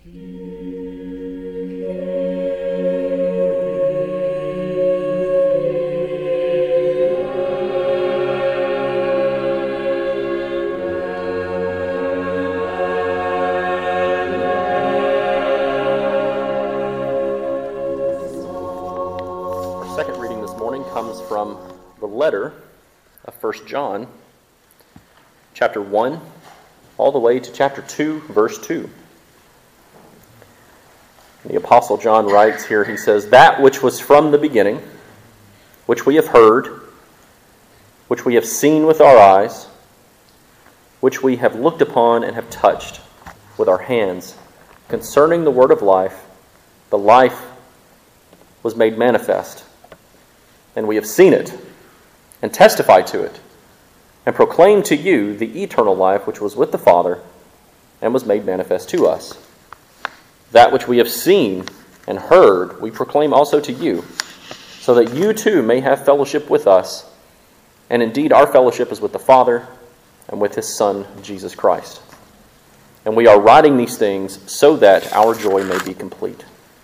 Comes from the letter of 1 John, chapter 1, all the way to chapter 2, verse 2. The Apostle John writes here, he says, "That which was from the beginning, which we have heard, which we have seen with our eyes, which we have looked upon and have touched with our hands, concerning the word of life, the life was made manifest. And we have seen it, and testify to it, and proclaim to you the eternal life which was with the Father, and was made manifest to us. That which we have seen and heard, we proclaim also to you, so that you too may have fellowship with us. And indeed our fellowship is with the Father, and with His Son, Jesus Christ. And we are writing these things so that our joy may be complete.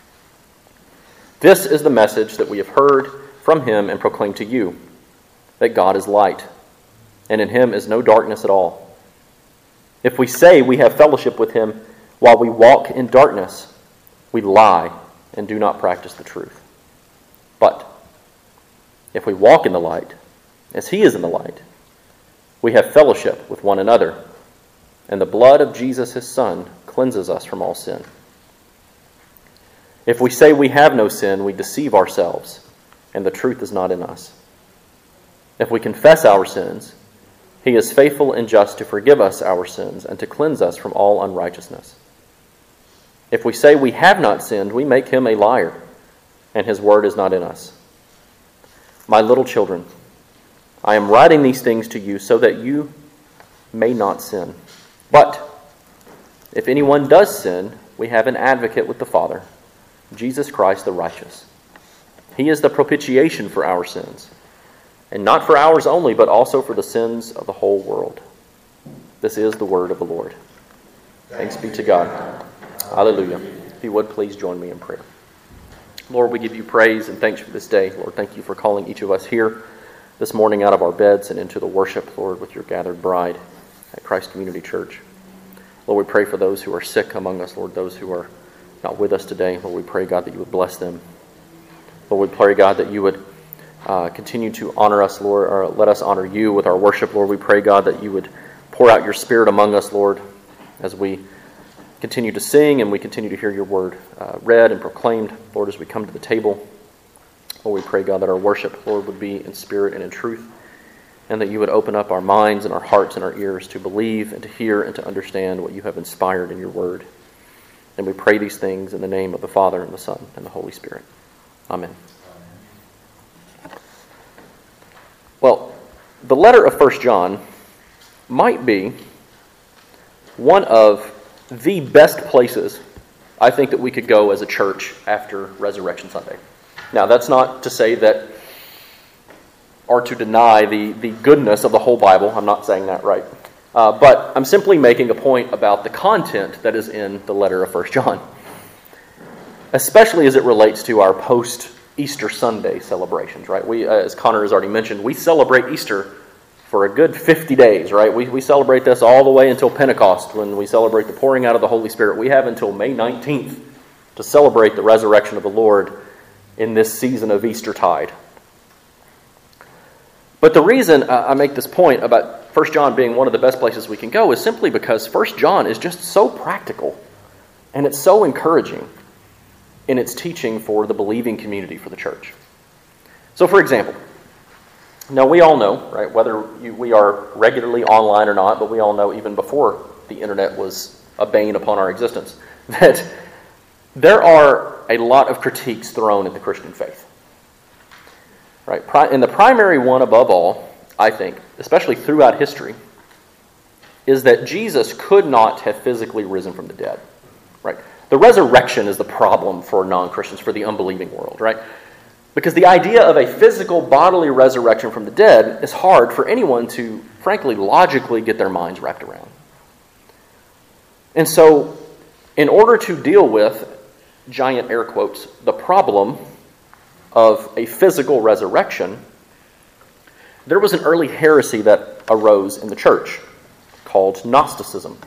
This is the message that we have heard from Him and proclaim to you, that God is light, and in Him is no darkness at all. If we say we have fellowship with Him while we walk in darkness, we lie and do not practice the truth. But if we walk in the light, as He is in the light, we have fellowship with one another, and the blood of Jesus His Son cleanses us from all sin. If we say we have no sin, we deceive ourselves, and the truth is not in us. If we confess our sins, He is faithful and just to forgive us our sins and to cleanse us from all unrighteousness. If we say we have not sinned, we make Him a liar, and His word is not in us. My little children, I am writing these things to you so that you may not sin. But if anyone does sin, we have an advocate with the Father, Jesus Christ the righteous. He is the propitiation for our sins, and not for ours only, but also for the sins of the whole world. This is the word of the Lord. Thanks be to God. Hallelujah. If you would, please join me in prayer. Lord, we give you praise and thanks for this day. Lord, thank you for calling each of us here this morning out of our beds and into the worship, Lord, with your gathered bride at Christ Community Church. Lord, we pray for those who are sick among us, Lord, those who are not with us today. Lord, we pray, God, that you would bless them. Lord, we pray, God, that you would continue to honor us, Lord, or let us honor you with our worship. Lord, we pray, God, that you would pour out your Spirit among us, Lord, as we continue to sing and we continue to hear your word read and proclaimed, Lord, as we come to the table. Lord, we pray, God, that our worship, Lord, would be in spirit and in truth, and that you would open up our minds and our hearts and our ears to believe and to hear and to understand what you have inspired in your word. And we pray these things in the name of the Father and the Son and the Holy Spirit. Amen. Well, the letter of 1 John might be one of the best places I think that we could go as a church after Resurrection Sunday. Now, that's not to say that or to deny the goodness of the whole Bible. I'm not saying that right. But I'm simply making a point about the content that is in the letter of 1 John, especially as it relates to our post-Easter Sunday celebrations, right? We, as Connor has already mentioned, we celebrate Easter for a good 50 days, right? We celebrate this all the way until Pentecost, when we celebrate the pouring out of the Holy Spirit. We have until May 19th to celebrate the resurrection of the Lord in this season of Eastertide. But the reason I make this point about 1 John being one of the best places we can go is simply because 1 John is just so practical, and it's so encouraging in its teaching for the believing community, for the church. So, for example, now we all know, right, whether we are regularly online or not, but we all know even before the internet was a bane upon our existence, that there are a lot of critiques thrown at the Christian faith. Right? And the primary one above all, I think, especially throughout history, is that Jesus could not have physically risen from the dead. Right? The resurrection is the problem for non-Christians, for the unbelieving world, right? Because the idea of a physical bodily resurrection from the dead is hard for anyone to, frankly, logically get their minds wrapped around. And so, In order to deal with, giant air quotes, the problem of a physical resurrection, there was an early heresy that arose in the church called Gnosticism.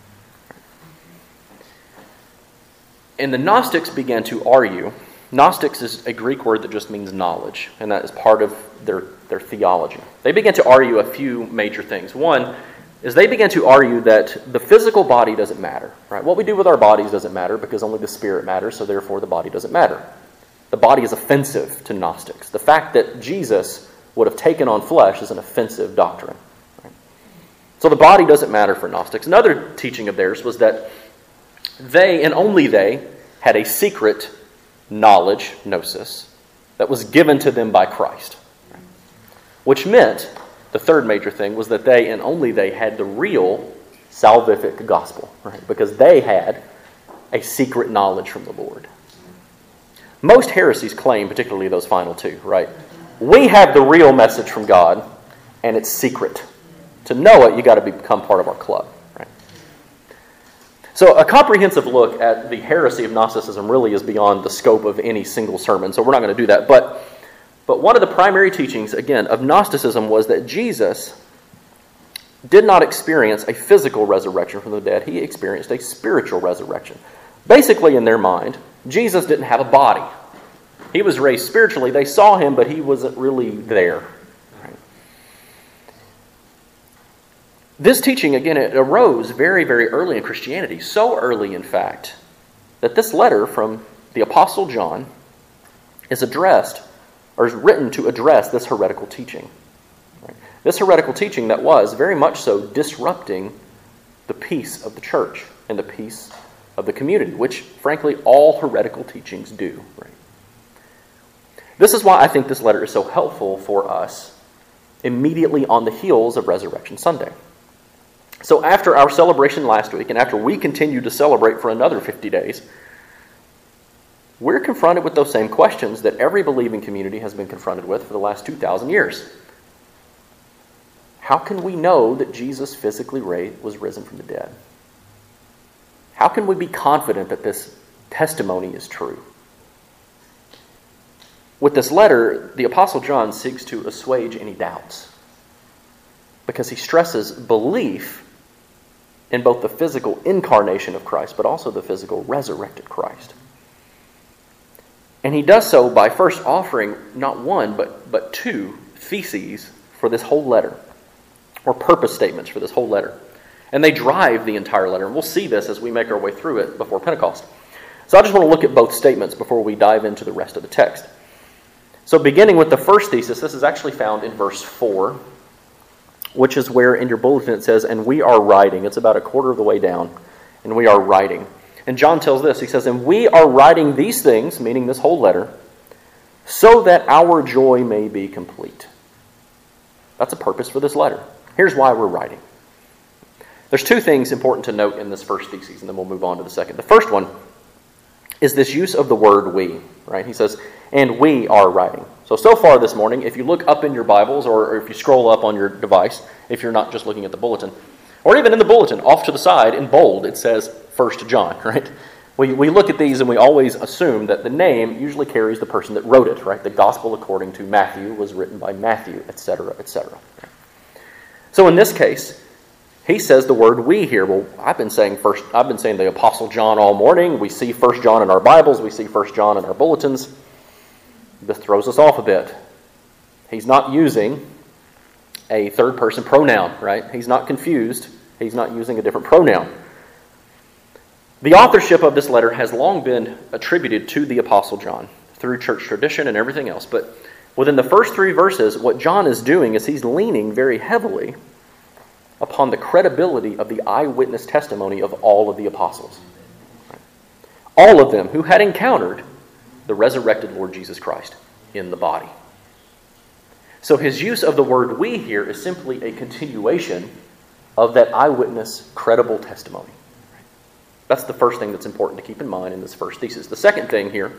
And the Gnostics began to argue. Gnostics is a Greek word that just means knowledge, and that is part of their theology. They began to argue a few major things. One is they began to argue that the physical body doesn't matter. Right? What we do with our bodies doesn't matter because only the spirit matters, so therefore the body doesn't matter. The body is offensive to Gnostics. The fact that Jesus would have taken on flesh is an offensive doctrine. Right? So the body doesn't matter for Gnostics. Another teaching of theirs was that they, and only they, had a secret knowledge, gnosis, that was given to them by Christ. Right? Which meant, the third major thing was that they, and only they, had the real salvific gospel. Right? Because they had a secret knowledge from the Lord. Most heresies claim, particularly those final two, right? We have the real message from God, and it's secret. To know it, you got to become part of our club, right? So a comprehensive look at the heresy of Gnosticism really is beyond the scope of any single sermon, so we're not going to do that. But one of the primary teachings, again, of Gnosticism was that Jesus did not experience a physical resurrection from the dead. He experienced a spiritual resurrection. Basically, in their mind, Jesus didn't have a body. He was raised spiritually. They saw him, but he wasn't really there. Right? This teaching, again, it arose very, very early in Christianity. So early, in fact, that this letter from the Apostle John is addressed, or is written to address this heretical teaching. Right? This heretical teaching that was very much so disrupting the peace of the church and the peace of the community, which, frankly, all heretical teachings do. Right? This is why I think this letter is so helpful for us immediately on the heels of Resurrection Sunday. So after our celebration last week, and after we continue to celebrate for another 50 days, we're confronted with those same questions that every believing community has been confronted with for the last 2,000 years. How can we know that Jesus physically was risen from the dead? How can we be confident that this testimony is true? With this letter, the Apostle John seeks to assuage any doubts because he stresses belief in both the physical incarnation of Christ, but also the physical resurrected Christ. And he does so by first offering not one, but two theses for this whole letter, or purpose statements for this whole letter. And they drive the entire letter. And we'll see this as we make our way through it before Pentecost. So I just want to look at both statements before we dive into the rest of the text. So beginning with the first thesis, this is actually found in verse 4, which is where in your bulletin it says, and we are writing. It's about a quarter of the way down. And we are writing. And John tells this. He says, and we are writing these things, meaning this whole letter, so that our joy may be complete. That's a purpose for this letter. Here's why we're writing. There's two things important to note in this first thesis, and then we'll move on to the second. The first one is this use of the word we, right? He says, and we are writing. So far this morning, if you look up in your Bibles, or if you scroll up on your device, if you're not just looking at the bulletin, or even in the bulletin, off to the side, in bold, it says 1 John, right? We look at these and we always assume that the name usually carries the person that wrote it, right? The Gospel according to Matthew was written by Matthew, etc., etc. So in this case, he says the word we here. Well, I've been saying the Apostle John all morning. We see 1 John in our Bibles. We see 1 John in our bulletins. This throws us off a bit. He's not using a third-person pronoun, right? He's not confused. He's not using a different pronoun. The authorship of this letter has long been attributed to the Apostle John through church tradition and everything else. But within the first 3 verses, what John is doing is he's leaning very heavily upon the credibility of the eyewitness testimony of all of the apostles. All of them who had encountered the resurrected Lord Jesus Christ in the body. So his use of the word we here is simply a continuation of that eyewitness credible testimony. That's the first thing that's important to keep in mind in this first thesis. The second thing here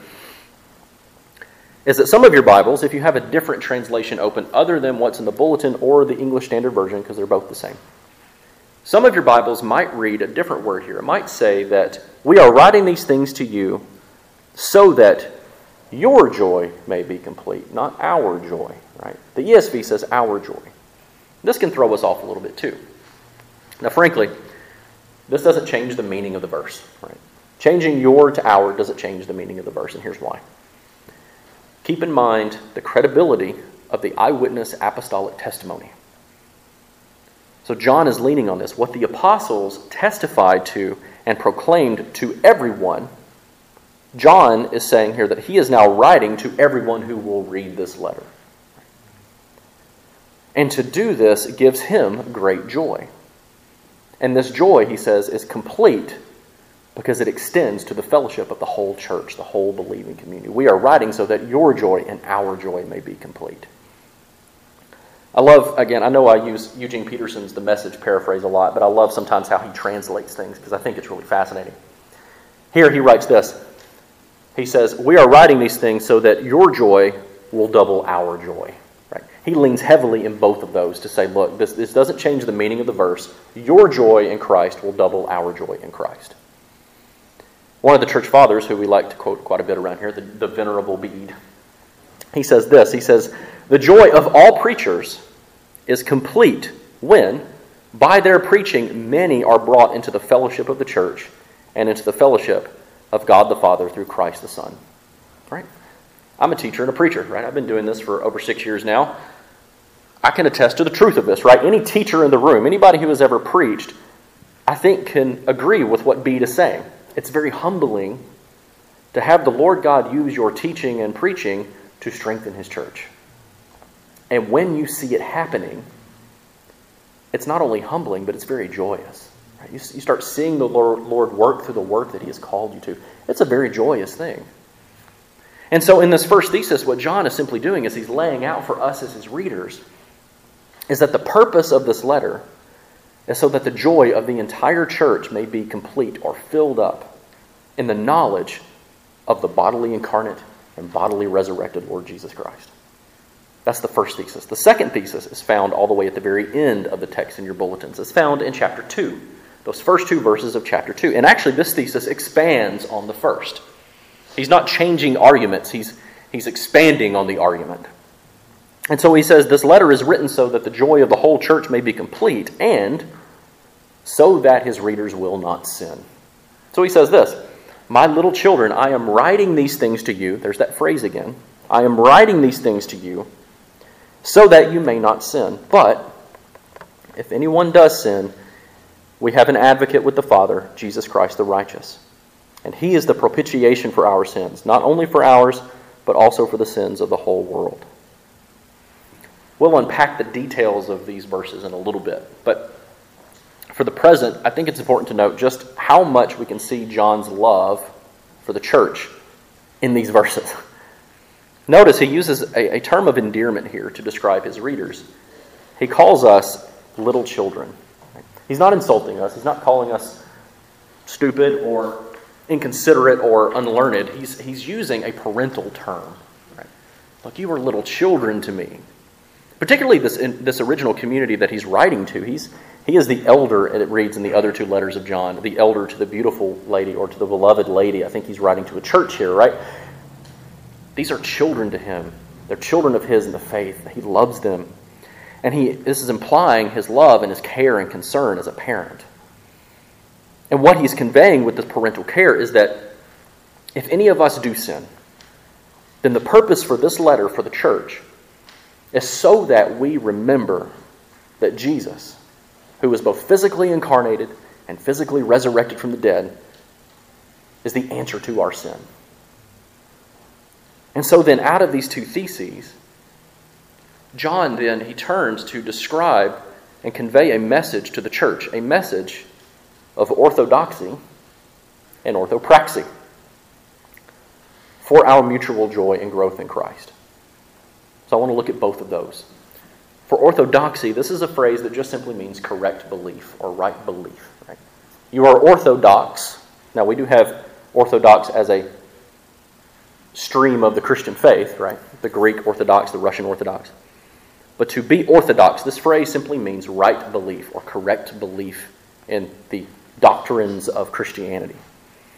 is that some of your Bibles, if you have a different translation open other than what's in the bulletin or the English Standard Version, because they're both the same, some of your Bibles might read a different word here. It might say that we are writing these things to you so that your joy may be complete, not our joy, right? The ESV says our joy. This can throw us off a little bit too. Now, frankly, this doesn't change the meaning of the verse, right? Changing your to our doesn't change the meaning of the verse, and here's why. Keep in mind the credibility of the eyewitness apostolic testimony. So John is leaning on this. What the apostles testified to and proclaimed to everyone, John is saying here that he is now writing to everyone who will read this letter. And to do this gives him great joy. And this joy, he says, is complete because it extends to the fellowship of the whole church, the whole believing community. We are writing so that your joy and our joy may be complete. I love, again, I know I use Eugene Peterson's The Message paraphrase a lot, but I love sometimes how he translates things because I think it's really fascinating. Here he writes this. He says, we are writing these things so that your joy will double our joy. Right? He leans heavily in both of those to say, look, this doesn't change the meaning of the verse. Your joy in Christ will double our joy in Christ. One of the church fathers, who we like to quote quite a bit around here, the Venerable Bede, he says this. He says, the joy of all preachers is complete when, by their preaching, many are brought into the fellowship of the church and into the fellowship of God the Father through Christ the Son. Right? I'm a teacher and a preacher, right? I've been doing this for over 6 years now. I can attest to the truth of this, right? Any teacher in the room, anybody who has ever preached, I think can agree with what Bede is saying. It's very humbling to have the Lord God use your teaching and preaching to strengthen His church. And when you see it happening, it's not only humbling, but it's very joyous. Right? You start seeing the Lord work through the work that He has called you to. It's a very joyous thing. And so in this first thesis, what John is simply doing is he's laying out for us as his readers is that the purpose of this letter is so that the joy of the entire church may be complete or filled up in the knowledge of the bodily incarnate and bodily resurrected Lord Jesus Christ. That's the first thesis. The second thesis is found all the way at the very end of the text in your bulletins. It's found in chapter 2, those first 2 verses of chapter 2. And actually this thesis expands on the first. He's not changing arguments, he's expanding on the argument. And so he says, this letter is written so that the joy of the whole church may be complete and so that his readers will not sin. So he says this, my little children, I am writing these things to you. There's that phrase again. I am writing these things to you so that you may not sin. But if anyone does sin, we have an advocate with the Father, Jesus Christ the righteous. And He is the propitiation for our sins, not only for ours, but also for the sins of the whole world. We'll unpack the details of these verses in a little bit, but for the present, I think it's important to note just how much we can see John's love for the church in these verses. Notice he uses a term of endearment here to describe his readers. He calls us little children. He's not insulting us. He's not calling us stupid or inconsiderate or unlearned. He's using a parental term. Right? Look, you are little children to me. Particularly this original community that he's writing to. He is the elder, and it reads in the other 2 letters of John, the elder to the beautiful lady or to the beloved lady. I think he's writing to a church here, right? These are children to him. They're children of his in the faith. He loves them. And this is implying his love and his care and concern as a parent. And what he's conveying with this parental care is that if any of us do sin, then the purpose for this letter for the church is so that we remember that Jesus, who was both physically incarnated and physically resurrected from the dead, is the answer to our sin. And so then out of these 2 theses, John then, he turns to describe and convey a message to the church, a message of orthodoxy and orthopraxy for our mutual joy and growth in Christ. So I want to look at both of those. For orthodoxy, this is a phrase that just simply means correct belief or right belief. Right? You are orthodox. Now we do have orthodox as a stream of the Christian faith, right? The Greek Orthodox, the Russian Orthodox. But to be orthodox, this phrase simply means right belief or correct belief in the doctrines of Christianity.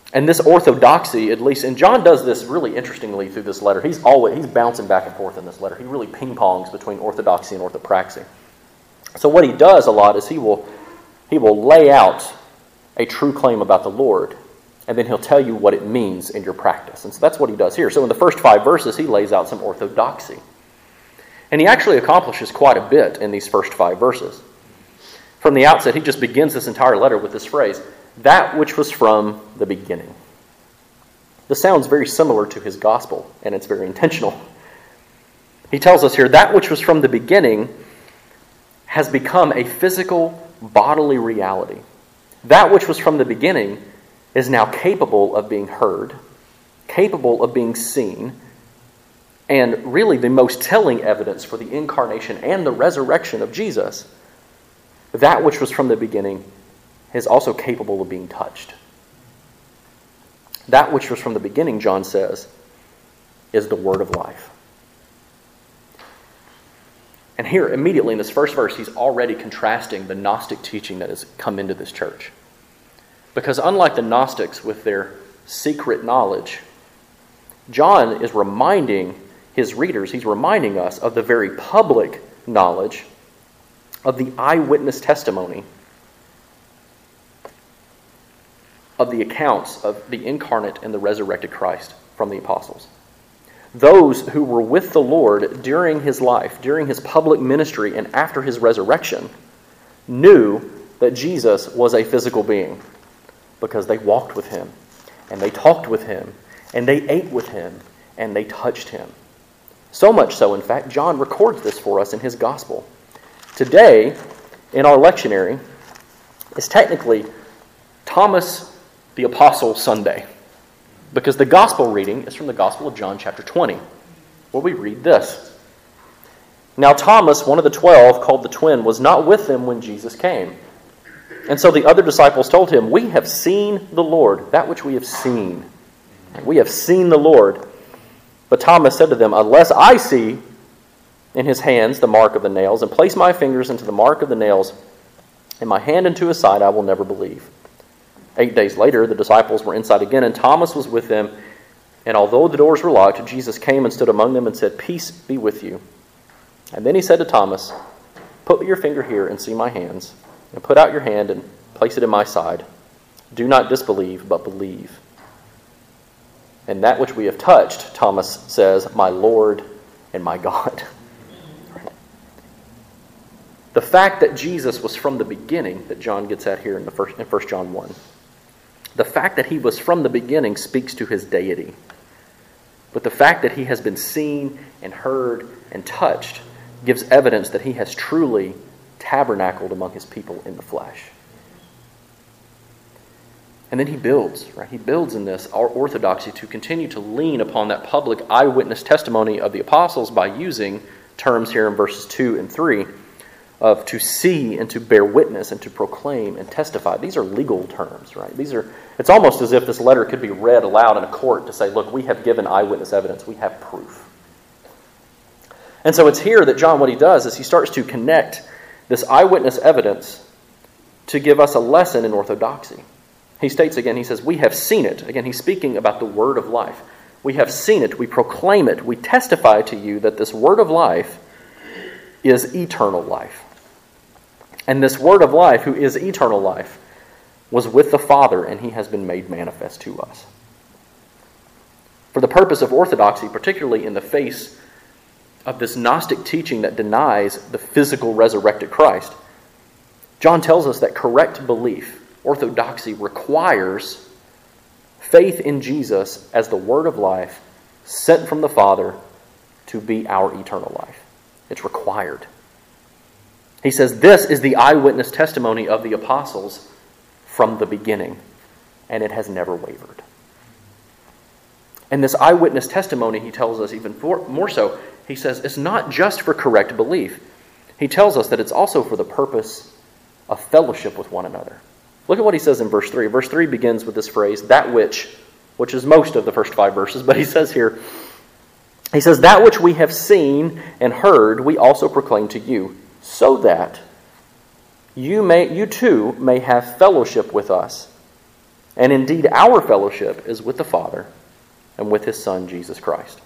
And this orthodoxy, at least, and John does this really interestingly through this letter. He's bouncing back and forth in this letter. He really ping-pongs between orthodoxy and orthopraxy. So what he does a lot is he will lay out a true claim about the Lord, and then he'll tell you what it means in your practice. And so that's what he does here. So in the first 5 verses, he lays out some orthodoxy. And he actually accomplishes quite a bit in these first 5 verses. From the outset, he just begins this entire letter with this phrase, that which was from the beginning. This sounds very similar to his gospel, and it's very intentional. He tells us here, that which was from the beginning has become a physical, bodily reality. That which was from the beginning is now capable of being heard, capable of being seen, and really the most telling evidence for the incarnation and the resurrection of Jesus. That which was from the beginning is also capable of being touched. That which was from the beginning, John says, is the word of life. And here, immediately in this first verse, he's already contrasting the Gnostic teaching that has come into this church. Because unlike the Gnostics with their secret knowledge, John is reminding his readers, he's reminding us of the very public knowledge of the eyewitness testimony of the accounts of the incarnate and the resurrected Christ from the apostles. Those who were with the Lord during his life, during his public ministry, and after his resurrection, knew that Jesus was a physical being because they walked with him, and they talked with him, and they ate with him, and they touched him. So much so, in fact, John records this for us in his gospel. Today, in our lectionary, is technically Thomas the Apostle Sunday, because the gospel reading is from the Gospel of John chapter 20, where we read this. Now Thomas, one of the 12, called the twin, was not with them when Jesus came. And so the other disciples told him, we have seen the Lord, that which we have seen. We have seen the Lord. But Thomas said to them, unless I see in his hands the mark of the nails, and place my fingers into the mark of the nails, and my hand into his side, I will never believe. 8 days later, the disciples were inside again, and Thomas was with them. And although the doors were locked, Jesus came and stood among them and said, peace be with you. And then he said to Thomas, put your finger here and see my hands, and put out your hand and place it in my side. Do not disbelieve, but believe. And that which we have touched, Thomas says, my Lord and my God. The fact that Jesus was from the beginning, that John gets at here in 1 John 1, the fact that he was from the beginning speaks to his deity. But the fact that he has been seen and heard and touched gives evidence that he has truly tabernacled among his people in the flesh. And then he builds, right? He builds in this our orthodoxy to continue to lean upon that public eyewitness testimony of the apostles by using terms here in verses 2 and 3 of to see and to bear witness and to proclaim and testify. These are legal terms, right? It's almost as if this letter could be read aloud in a court to say, look, we have given eyewitness evidence. We have proof. And so it's here that John, what he does is he starts to connect this eyewitness evidence to give us a lesson in orthodoxy. He states again, he says, we have seen it. Again, he's speaking about the word of life. We have seen it. We proclaim it. We testify to you that this word of life is eternal life. And this word of life, who is eternal life, was with the Father, and he has been made manifest to us. For the purpose of orthodoxy, particularly in the face of this Gnostic teaching that denies the physical resurrected Christ, John tells us that correct belief, orthodoxy, requires faith in Jesus as the word of life sent from the Father to be our eternal life. It's required. He says this is the eyewitness testimony of the apostles from the beginning, and it has never wavered. And this eyewitness testimony, he tells us even more so, he says it's not just for correct belief. He tells us that it's also for the purpose of fellowship with one another. Look at what he says in verse 3. Verse 3 begins with this phrase, that which is most of the first 5 verses, but he says here, he says, that which we have seen and heard, we also proclaim to you, so that you too may have fellowship with us. And indeed, our fellowship is with the Father and with His Son, Jesus Christ.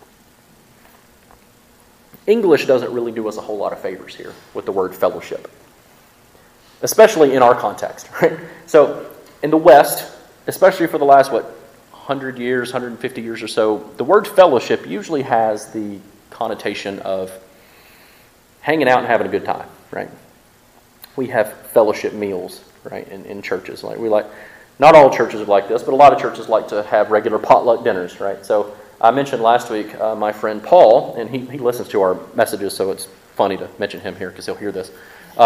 English doesn't really do us a whole lot of favors here with the word fellowship, especially in our context, right? So in the West, especially for the last, 100 years, 150 years or so, the word fellowship usually has the connotation of hanging out and having a good time, right? We have fellowship meals, right, in churches. Not all churches are like this, but a lot of churches like to have regular potluck dinners, right? So I mentioned last week my friend Paul, and he listens to our messages, so it's funny to mention him here because he'll hear this.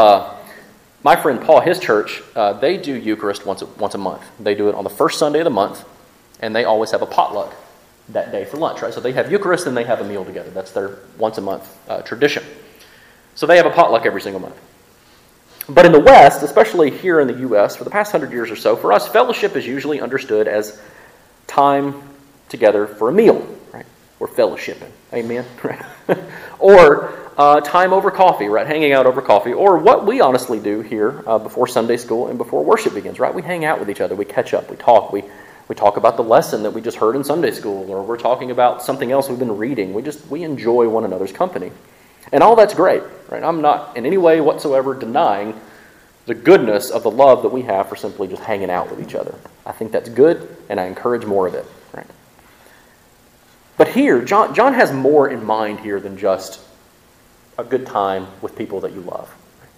My friend Paul, his church, they do Eucharist once a month. They do it on the first Sunday of the month, and they always have a potluck that day for lunch, right? So they have Eucharist and they have a meal together. That's their once a month tradition. So they have a potluck every single month. But in the West, especially here in the U.S., for the past 100 years or so, for us, fellowship is usually understood as time together for a meal, right? We're fellowshipping, amen? Or time over coffee, right? Hanging out over coffee. Or what we honestly do here before Sunday school and before worship begins, right? We hang out with each other. We catch up. We talk. We talk about the lesson that we just heard in Sunday school, or we're talking about something else we've been reading. We enjoy one another's company. And all that's great, right? I'm not in any way whatsoever denying the goodness of the love that we have for simply just hanging out with each other. I think that's good, and I encourage more of it, right? But here, John has more in mind here than just a good time with people that you love.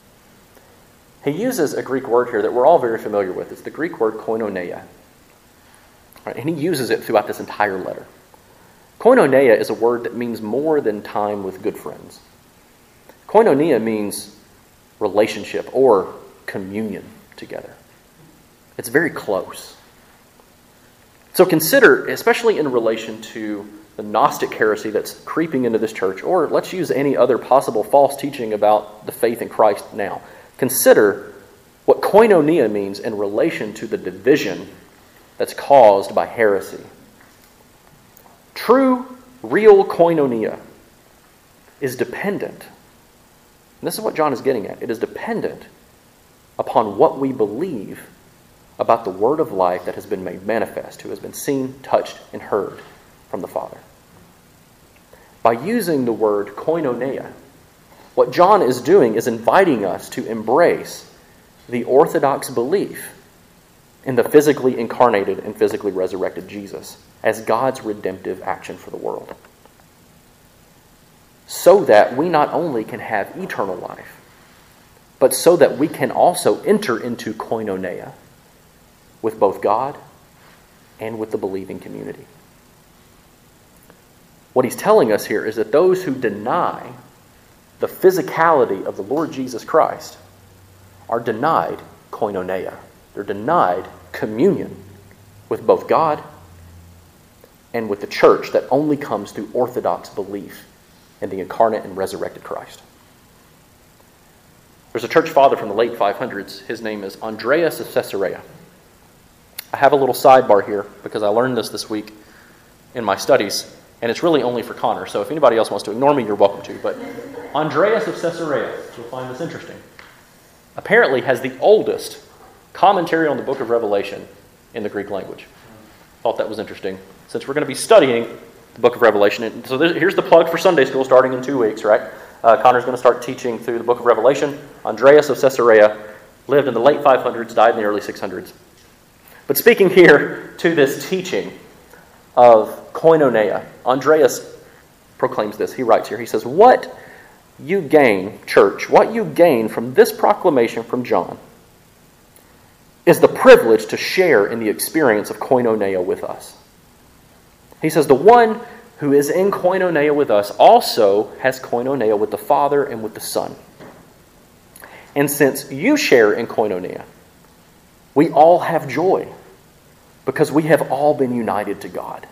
He uses a Greek word here that we're all very familiar with. It's the Greek word koinonia. Right? And he uses it throughout this entire letter. Koinonia is a word that means more than time with good friends. Koinonia means relationship or communion together. It's very close. So consider, especially in relation to the Gnostic heresy that's creeping into this church, or let's use any other possible false teaching about the faith in Christ now. Consider what koinonia means in relation to the division that's caused by heresy. True, real koinonia is dependent. And this is what John is getting at. It is dependent upon what we believe about the word of life that has been made manifest, who has been seen, touched, and heard from the Father. By using the word koinonia, what John is doing is inviting us to embrace the orthodox belief in the physically incarnated and physically resurrected Jesus as God's redemptive action for the world, so that we not only can have eternal life, but so that we can also enter into koinonia with both God and with the believing community. What he's telling us here is that those who deny the physicality of the Lord Jesus Christ are denied koinonia. They're denied communion with both God and with the church that only comes through orthodox belief in the incarnate and resurrected Christ. There's a church father from the late 500s. His name is Andreas of Caesarea. I have a little sidebar here because I learned this week in my studies, and it's really only for Connor, so if anybody else wants to ignore me, you're welcome to. But Andreas of Caesarea, you'll find this interesting, apparently has the oldest commentary on the book of Revelation in the Greek language. Thought that was interesting, since we're going to be studying the book of Revelation. And so here's the plug for Sunday school starting in 2 weeks, right? Connor's going to start teaching through the book of Revelation. Andreas of Caesarea lived in the late 500s, died in the early 600s. But speaking here to this teaching of koinonia, Andreas proclaims this. He writes here, he says, "What you gain, church, what you gain from this proclamation from John is the privilege to share in the experience of koinonia with us." He says, the one who is in koinonia with us also has koinonia with the Father and with the Son. And since you share in koinonia, we all have joy because we have all been united to God.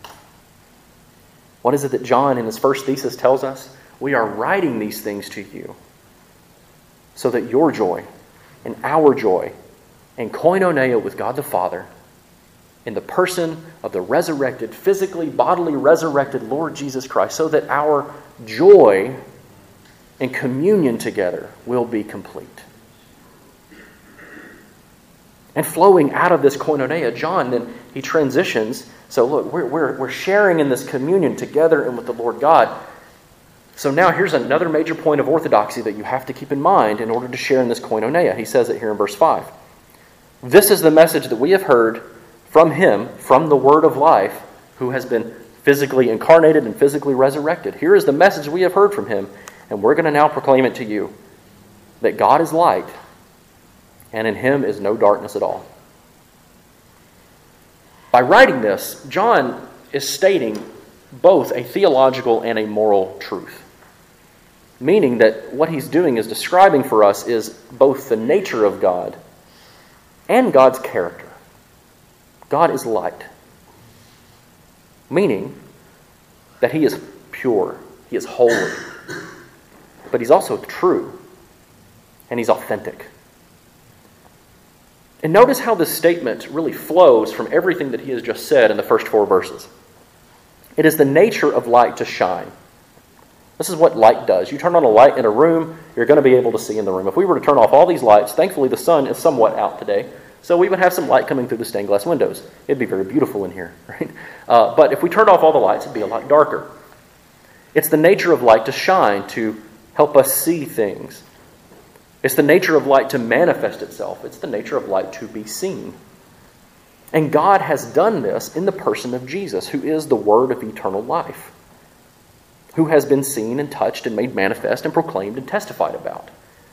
What is it that John in his first thesis tells us? We are writing these things to you so that your joy and our joy and koinonia with God the Father in the person of the resurrected, physically, bodily resurrected Lord Jesus Christ, so that our joy and communion together will be complete. And flowing out of this koinonia, John, then he transitions. So look, we're sharing in this communion together and with the Lord God. So now here's another major point of orthodoxy that you have to keep in mind in order to share in this koinonia. He says it here in verse 5. This is the message that we have heard from him, from the word of life, who has been physically incarnated and physically resurrected. Here is the message we have heard from him, and we're going to now proclaim it to you, that God is light, and in him is no darkness at all. By writing this, John is stating both a theological and a moral truth. Meaning that what he's doing is describing for us is both the nature of God and God's character. God is light. Meaning that he is pure, he is holy, but he's also true, and he's authentic. And notice how this statement really flows from everything that he has just said in the first 4 verses. It is the nature of light to shine. This is what light does. You turn on a light in a room, you're going to be able to see in the room. If we were to turn off all these lights, thankfully the sun is somewhat out today, so we would have some light coming through the stained glass windows. It'd be very beautiful in here, right? But if we turned off all the lights, it'd be a lot darker. It's the nature of light to shine, to help us see things. It's the nature of light to manifest itself. It's the nature of light to be seen. And God has done this in the person of Jesus, who is the Word of eternal life, who has been seen and touched and made manifest and proclaimed and testified about.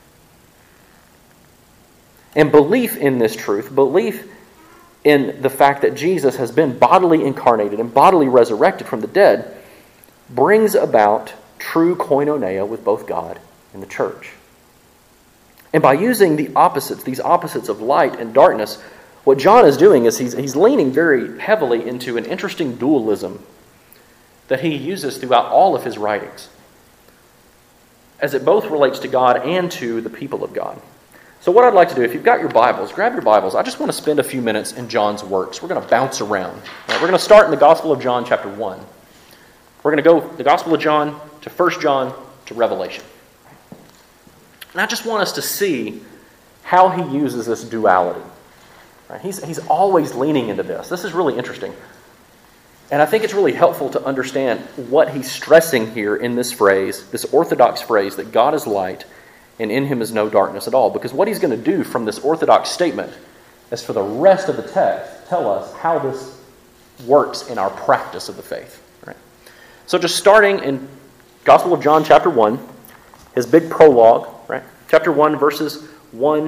And belief in this truth, belief in the fact that Jesus has been bodily incarnated and bodily resurrected from the dead, brings about true koinonia with both God and the church. And by using these opposites of light and darkness, what John is doing is he's leaning very heavily into an interesting dualism that he uses throughout all of his writings, as it both relates to God and to the people of God. So what I'd like to do, if you've got your Bibles, grab your Bibles. I just want to spend a few minutes in John's works. We're going to bounce around. Right? We're going to start in the Gospel of John, chapter 1. We're going to go the Gospel of John to 1 John to Revelation. And I just want us to see how he uses this duality. Right? He's always leaning into this. This is really interesting. And I think it's really helpful to understand what he's stressing here in this phrase, this orthodox phrase that God is light and in him is no darkness at all. Because what he's going to do from this orthodox statement is for the rest of the text tell us how this works in our practice of the faith. Right? So just starting in Gospel of John chapter 1, his big prologue, right? Chapter 1, verses 4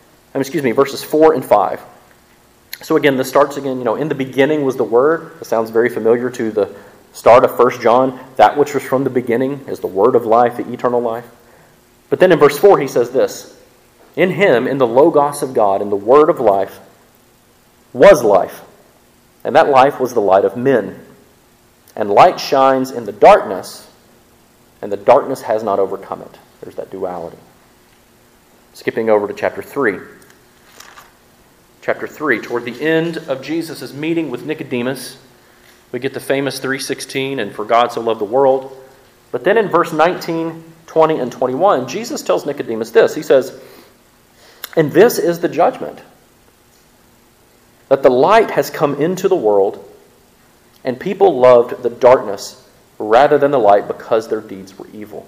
and 5. So again, this starts again, in the beginning was the Word. It sounds very familiar to the start of 1 John. That which was from the beginning is the Word of life, the eternal life. But then in verse 4 he says this, in him, in the Logos of God, in the Word of life, was life. And that life was the light of men. And light shines in the darkness, and the darkness has not overcome it. There's that duality. Skipping over to chapter 3. Chapter 3, toward the end of Jesus' meeting with Nicodemus, we get the famous 3:16, and for God so loved the world. But then in verse 19, 20, and 21, Jesus tells Nicodemus this. He says, and this is the judgment, that the light has come into the world, and people loved the darkness rather than the light because their deeds were evil.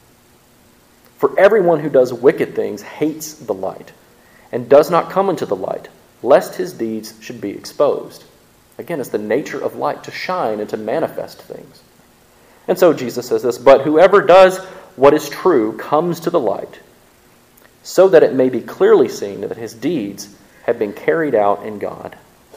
For everyone who does wicked things hates the light, and does not come into the light, lest his deeds should be exposed. Again, it's the nature of light to shine and to manifest things. And so Jesus says this, but whoever does what is true comes to the light, so that it may be clearly seen that his deeds have been carried out in God.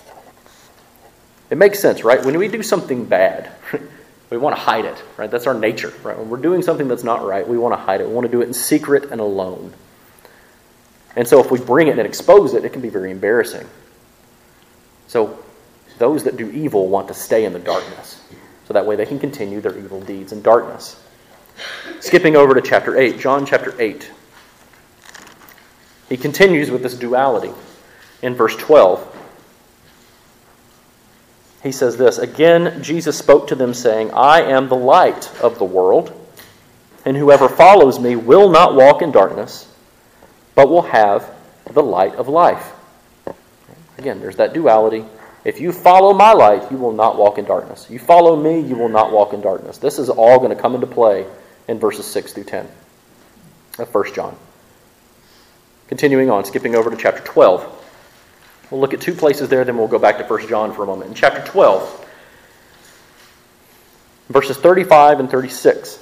It makes sense, right? When we do something bad, we want to hide it, right? That's our nature, right? When we're doing something that's not right, we want to hide it. We want to do it in secret and alone. And so if we bring it and expose it, it can be very embarrassing. So those that do evil want to stay in the darkness, so that way they can continue their evil deeds in darkness. Skipping over to chapter 8, John chapter 8. He continues with this duality in verse 12. He says this, again Jesus spoke to them saying, I am the light of the world, and whoever follows me will not walk in darkness, but will have the light of life. Again, there's that duality. If you follow my light, you will not walk in darkness. You follow me, you will not walk in darkness. This is all going to come into play in verses 6 through 10 of 1 John. Continuing on, skipping over to chapter 12. We'll look at two places there, then we'll go back to 1 John for a moment. In chapter 12, verses 35 and 36,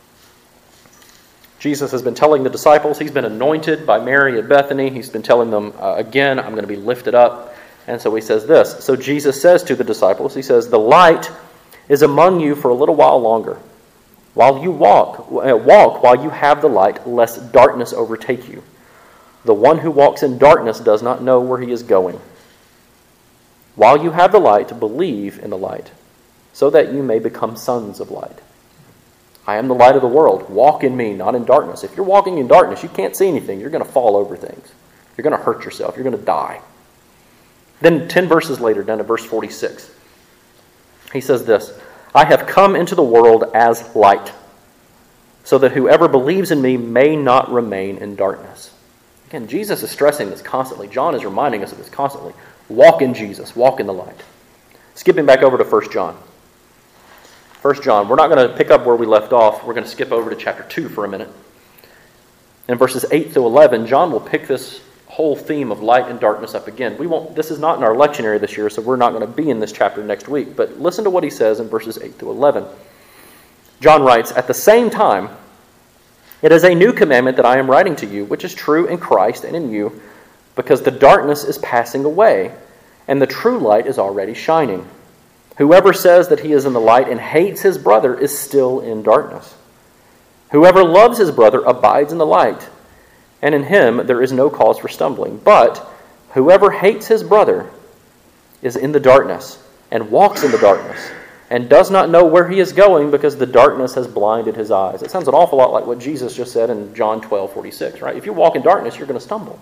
Jesus has been telling the disciples, he's been anointed by Mary at Bethany. He's been telling them, again, I'm going to be lifted up. And so he says this. So Jesus says to the disciples, he says, the light is among you for a little while longer. While you walk while you have the light, lest darkness overtake you. The one who walks in darkness does not know where he is going. While you have the light, believe in the light, so that you may become sons of light. I am the light of the world. Walk in me, not in darkness. If you're walking in darkness, you can't see anything. You're going to fall over things. You're going to hurt yourself. You're going to die. Then 10 verses later, down to verse 46, he says this, I have come into the world as light, so that whoever believes in me may not remain in darkness. Again, Jesus is stressing this constantly. John is reminding us of this constantly. Walk in Jesus. Walk in the light. Skipping back over to 1 John. 1 John, we're not going to pick up where we left off. We're going to skip over to chapter 2 for a minute. In verses 8 through 11, John will pick this whole theme of light and darkness up again. This is not in our lectionary this year, so we're not going to be in this chapter next week. But listen to what he says in verses 8 through 11. John writes, at the same time, it is a new commandment that I am writing to you, which is true in Christ and in you, because the darkness is passing away, and the true light is already shining. Whoever says that he is in the light and hates his brother is still in darkness. Whoever loves his brother abides in the light, and in him there is no cause for stumbling. But whoever hates his brother is in the darkness, and walks in the darkness, and does not know where he is going, because the darkness has blinded his eyes. It sounds an awful lot like what Jesus just said in John 12:46, right? If you walk in darkness, you're going to stumble.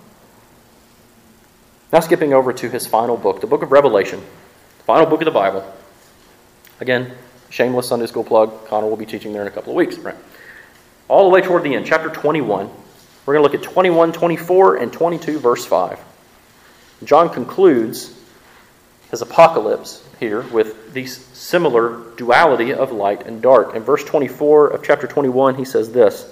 Now skipping over to his final book, the book of Revelation, the final book of the Bible. Again, shameless Sunday school plug. Connor will be teaching there in a couple of weeks, right? All the way toward the end, chapter 21. We're going to look at 21, 24, and 22, verse 5. John concludes his apocalypse here with these similar duality of light and dark. In verse 24 of chapter 21, he says this.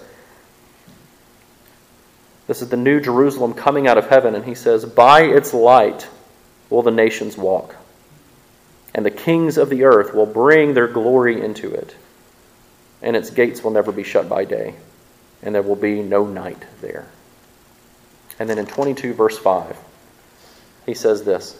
This is the new Jerusalem coming out of heaven, and he says, by its light will the nations walk, and the kings of the earth will bring their glory into it, and its gates will never be shut by day, and there will be no night there. And then in 22 verse 5, he says this,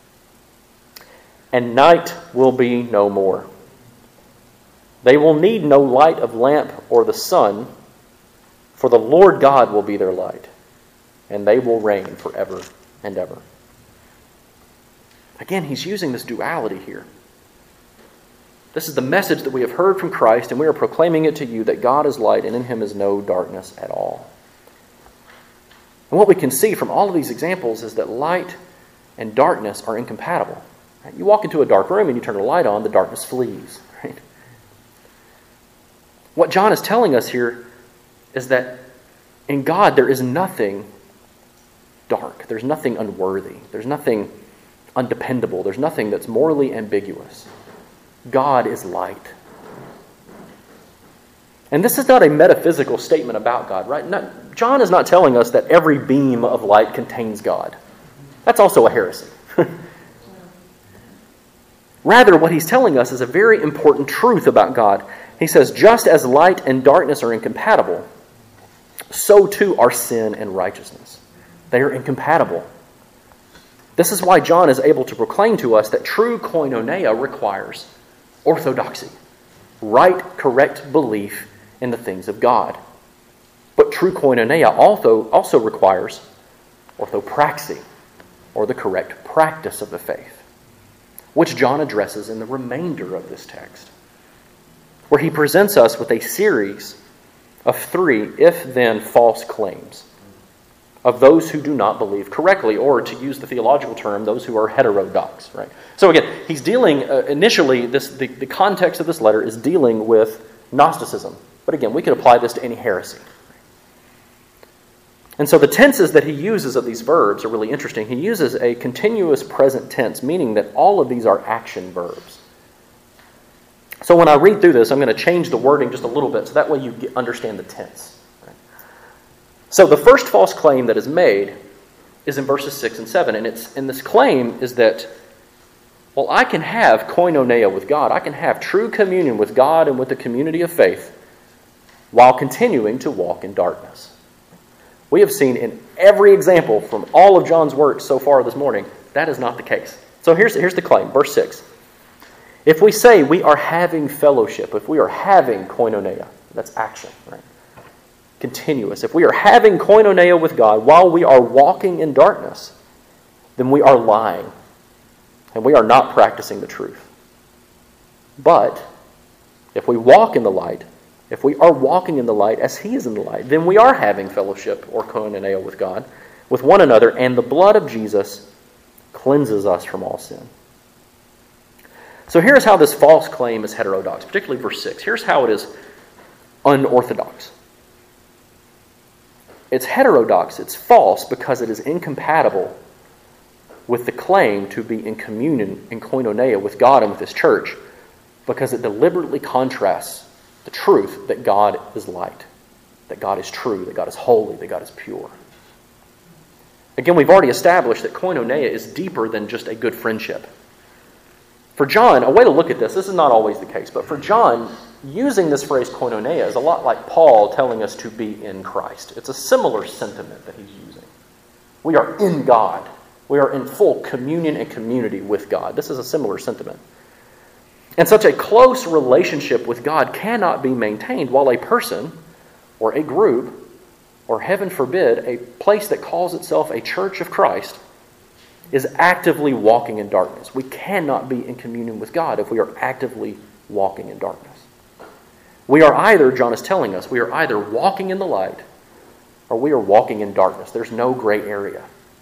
and night will be no more. They will need no light of lamp or the sun, for the Lord God will be their light, and they will reign forever and ever. Again, he's using this duality here. This is the message that we have heard from Christ, and we are proclaiming it to you, that God is light, and in him is no darkness at all. And what we can see from all of these examples is that light and darkness are incompatible. Right? You walk into a dark room and you turn the light on, the darkness flees. Right? What John is telling us here is that in God there is nothing dark. There's nothing unworthy. There's nothing undependable. There's nothing that's morally ambiguous. God is light. And this is not a metaphysical statement about God, right? John is not telling us that every beam of light contains God. That's also a heresy. Rather, what he's telling us is a very important truth about God. He says, just as light and darkness are incompatible, so too are sin and righteousness. They are incompatible. This is why John is able to proclaim to us that true koinonia requires orthodoxy, right, correct belief in the things of God. But true koinonia also requires orthopraxy, or the correct practice of the faith, which John addresses in the remainder of this text, where he presents us with a series of 3 if-then false claims of those who do not believe correctly, or to use the theological term, those who are heterodox. Right. So again, he's dealing, initially, the context of this letter is dealing with Gnosticism. But again, we could apply this to any heresy. And so the tenses that he uses of these verbs are really interesting. He uses a continuous present tense, meaning that all of these are action verbs. So when I read through this, I'm going to change the wording just a little bit so that way you understand the tense. Right? So the first false claim that is made is in verses 6 and 7. And this claim is that, well, I can have koinonia with God. I can have true communion with God and with the community of faith while continuing to walk in darkness. We have seen in every example from all of John's work so far this morning, that is not the case. So here's the claim, verse 6. If we say we are having fellowship, if we are having koinonia, that's action, right? Continuous. If we are having koinonia with God while we are walking in darkness, then we are lying, and we are not practicing the truth. But if we walk in the light, if we are walking in the light as He is in the light, then we are having fellowship or koinonia with God, with one another, and the blood of Jesus cleanses us from all sin. So here's how this false claim is heterodox, particularly verse 6. Here's how it is unorthodox. It's heterodox, it's false, because it is incompatible with the claim to be in communion, in koinonia with God and with His church, because it deliberately contrasts the truth that God is light, that God is true, that God is holy, that God is pure. Again, we've already established that koinonia is deeper than just a good friendship. For John, a way to look at this is not always the case, but for John, using this phrase koinonia is a lot like Paul telling us to be in Christ. It's a similar sentiment that he's using. We are in God. We are in full communion and community with God. This is a similar sentiment. And such a close relationship with God cannot be maintained while a person or a group, or heaven forbid, a place that calls itself a church of Christ, is actively walking in darkness. We cannot be in communion with God if we are actively walking in darkness. We are either, John is telling us, we are either walking in the light or we are walking in darkness. There's no gray area.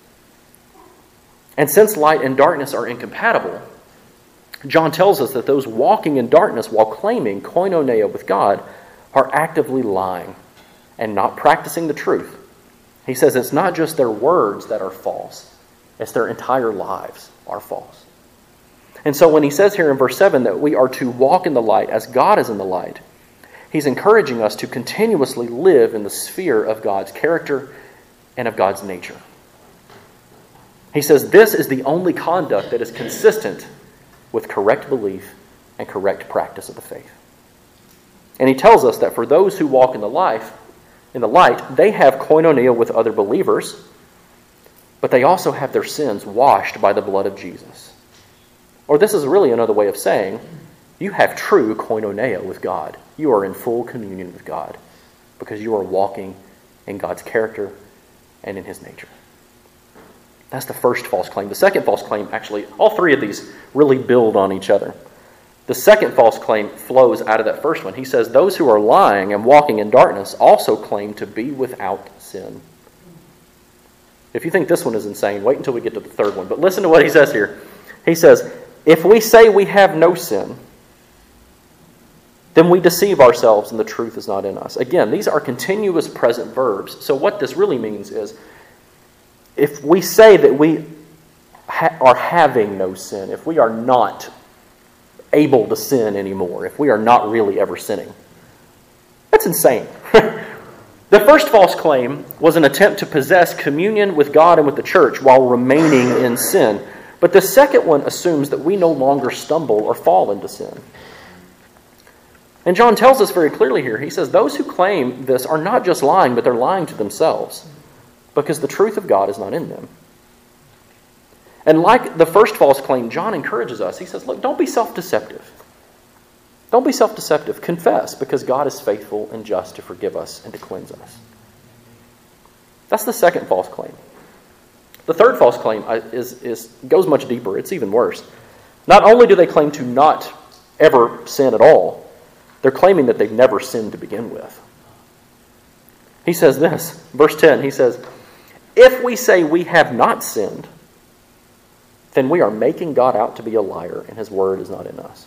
And since light and darkness are incompatible, John tells us that those walking in darkness while claiming koinonia with God are actively lying and not practicing the truth. He says it's not just their words that are false, it's their entire lives are false. And so when he says here in verse 7 that we are to walk in the light as God is in the light, he's encouraging us to continuously live in the sphere of God's character and of God's nature. He says this is the only conduct that is consistent with correct belief and correct practice of the faith. And he tells us that for those who walk in the light, they have koinonia with other believers, but they also have their sins washed by the blood of Jesus. Or this is really another way of saying, you have true koinonia with God. You are in full communion with God because you are walking in God's character and in His nature. That's the first false claim. The second false claim, actually, all three of these really build on each other. The second false claim flows out of that first one. He says, those who are lying and walking in darkness also claim to be without sin. If you think this one is insane, wait until we get to the third one. But listen to what he says here. He says, if we say we have no sin, then we deceive ourselves and the truth is not in us. Again, these are continuous present verbs. So what this really means is, if we say that we are having no sin, if we are not able to sin anymore, if we are not really ever sinning, that's insane. The first false claim was an attempt to possess communion with God and with the church while remaining in sin. But the second one assumes that we no longer stumble or fall into sin. And John tells us very clearly here, he says, those who claim this are not just lying, but they're lying to themselves, because the truth of God is not in them. And like the first false claim, John encourages us. He says, look, don't be self-deceptive. Don't be self-deceptive. Confess, because God is faithful and just to forgive us and to cleanse us. That's the second false claim. The third false claim goes much deeper. It's even worse. Not only do they claim to not ever sin at all, they're claiming that they've never sinned to begin with. He says this, verse 10, he says, if we say we have not sinned, then we are making God out to be a liar, and His word is not in us.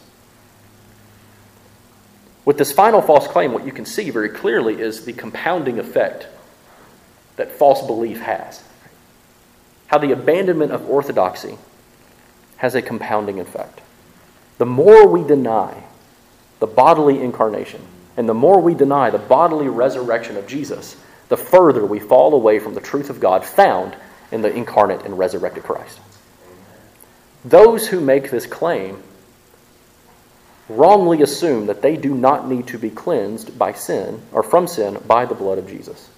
With this final false claim, what you can see very clearly is the compounding effect that false belief has. How the abandonment of orthodoxy has a compounding effect. The more we deny the bodily incarnation, and the more we deny the bodily resurrection of Jesus, the further we fall away from the truth of God found in the incarnate and resurrected Christ. Those who make this claim wrongly assume that they do not need to be cleansed by sin, or from sin, by the blood of Jesus.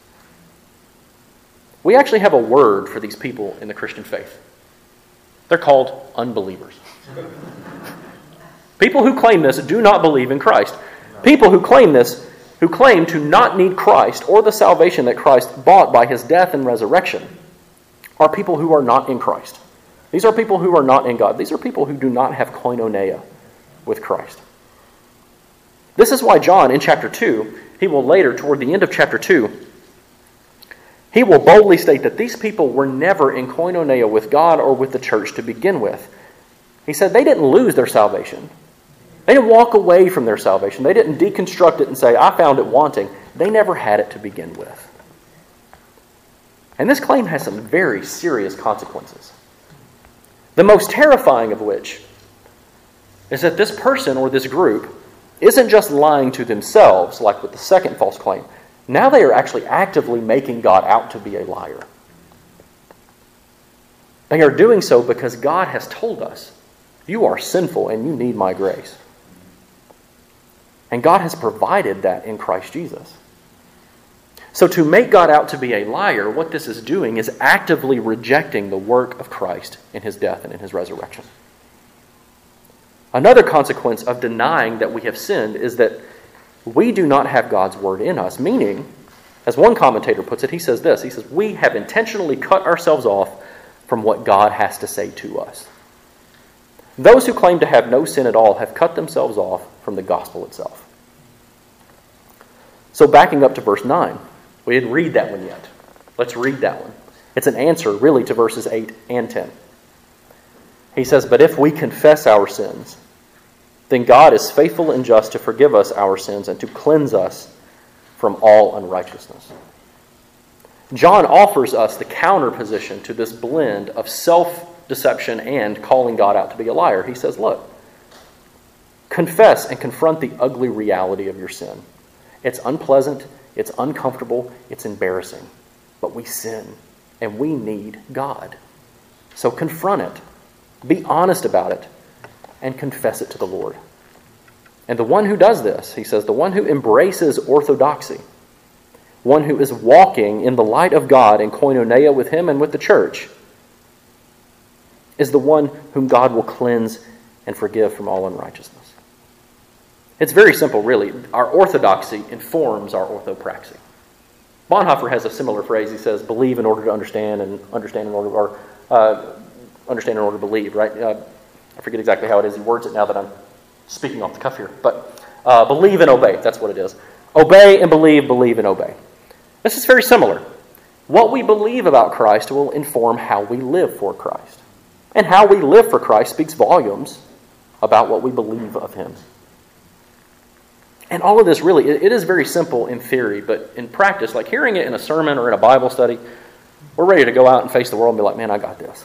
We actually have a word for these people in the Christian faith. They're called unbelievers. People who claim this do not believe in Christ. People who claim this, who claim to not need Christ or the salvation that Christ bought by his death and resurrection, are people who are not in Christ. These are people who are not in God. These are people who do not have koinonia with Christ. This is why John, in chapter 2, he will later, toward the end of chapter 2, he will boldly state that these people were never in koinonia with God or with the church to begin with. He said they didn't lose their salvation. They didn't walk away from their salvation. They didn't deconstruct it and say, I found it wanting. They never had it to begin with. And this claim has some very serious consequences. The most terrifying of which is that this person or this group isn't just lying to themselves, like with the second false claim. Now they are actually actively making God out to be a liar. They are doing so because God has told us, you are sinful and you need my grace. And God has provided that in Christ Jesus. So to make God out to be a liar, what this is doing is actively rejecting the work of Christ in his death and in his resurrection. Another consequence of denying that we have sinned is that we do not have God's word in us, meaning, as one commentator puts it, he says this, he says, we have intentionally cut ourselves off from what God has to say to us. Those who claim to have no sin at all have cut themselves off from the gospel itself. So backing up to verse 9, we didn't read that one yet. Let's read that one. It's an answer really to verses 8 and 10. He says, but if we confess our sins, then God is faithful and just to forgive us our sins and to cleanse us from all unrighteousness. John offers us the counter position to this blend of self-deception and calling God out to be a liar. He says, look, confess and confront the ugly reality of your sin. It's unpleasant, it's uncomfortable, it's embarrassing. But we sin, and we need God. So confront it, be honest about it, and confess it to the Lord. And the one who does this, he says, the one who embraces orthodoxy, one who is walking in the light of God in koinonia with him and with the church, is the one whom God will cleanse and forgive from all unrighteousness. It's very simple, really. Our orthodoxy informs our orthopraxy. Bonhoeffer has a similar phrase. He says, believe in order to understand, and understand in order, or understand in order to believe, right? I forget exactly how it is. He words it now that I'm speaking off the cuff here. But believe and obey, that's what it is. Obey and believe and obey. This is very similar. What we believe about Christ will inform how we live for Christ. And how we live for Christ speaks volumes about what we believe of him. And all of this really, it is very simple in theory, but in practice, like hearing it in a sermon or in a Bible study, we're ready to go out and face the world and be like, man, I got this.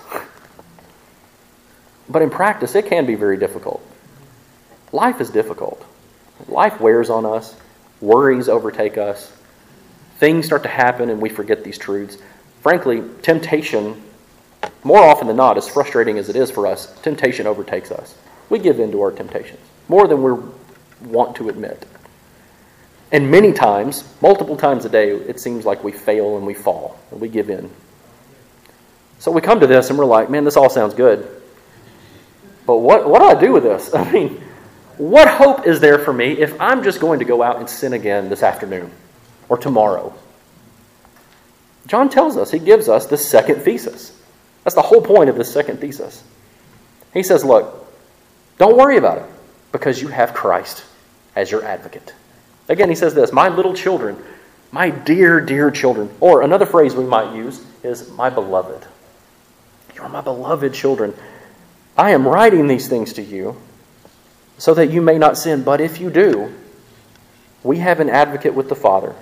But in practice, it can be very difficult. Life is difficult. Life wears on us. Worries overtake us. Things start to happen and we forget these truths. Frankly, temptation, more often than not, as frustrating as it is for us, temptation overtakes us. We give in to our temptations more than we want to admit. And many times, multiple times a day, it seems like we fail and we fall and we give in. So we come to this and we're like, man, this all sounds good. But what do I do with this? I mean, what hope is there for me if I'm just going to go out and sin again this afternoon or tomorrow? John tells us, he gives us the second thesis. That's the whole point of this second thesis. He says, look, don't worry about it because you have Christ as your advocate. Again, he says this, my little children, my dear, dear children. Or another phrase we might use is my beloved. You're my beloved children. I am writing these things to you so that you may not sin. But if you do, we have an advocate with the Father,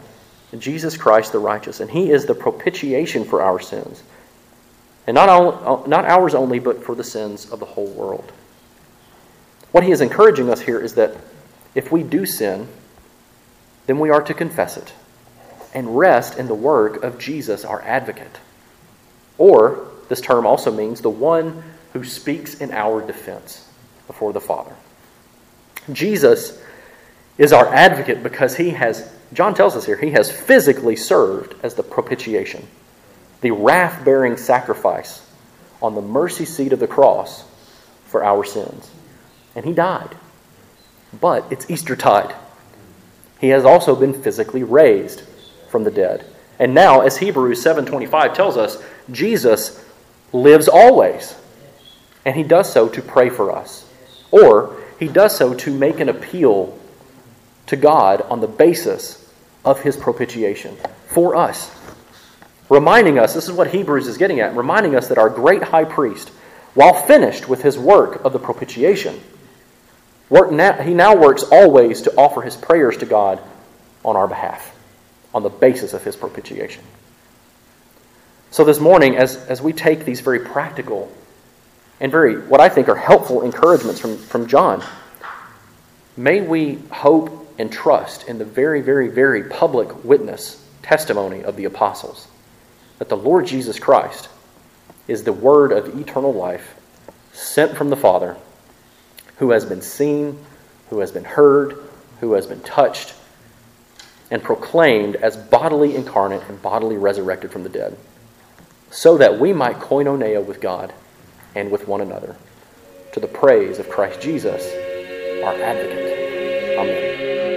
Jesus Christ the righteous, and he is the propitiation for our sins. And not ours only, but for the sins of the whole world. What he is encouraging us here is that if we do sin, then we are to confess it and rest in the work of Jesus, our advocate. Or, this term also means the one who speaks in our defense before the Father. Jesus is our advocate because he has, John tells us here, he has physically served as the propitiation, the wrath-bearing sacrifice on the mercy seat of the cross for our sins. And he died. But it's Eastertide. He has also been physically raised from the dead. And now, as Hebrews 7:25 tells us, Jesus lives always. And he does so to pray for us. Or he does so to make an appeal to God on the basis of his propitiation for us. Reminding us, this is what Hebrews is getting at, reminding us that our great high priest, while finished with his work of the propitiation, he now works always to offer his prayers to God on our behalf, on the basis of his propitiation. So this morning, as we take these very practical and very, what I think are helpful encouragements from John, may we hope and trust in the very, very, very public witness testimony of the apostles that the Lord Jesus Christ is the Word of eternal life sent from the Father, who has been seen, who has been heard, who has been touched, and proclaimed as bodily incarnate and bodily resurrected from the dead, so that we might koinonia with God and with one another, to the praise of Christ Jesus, our advocate. Amen.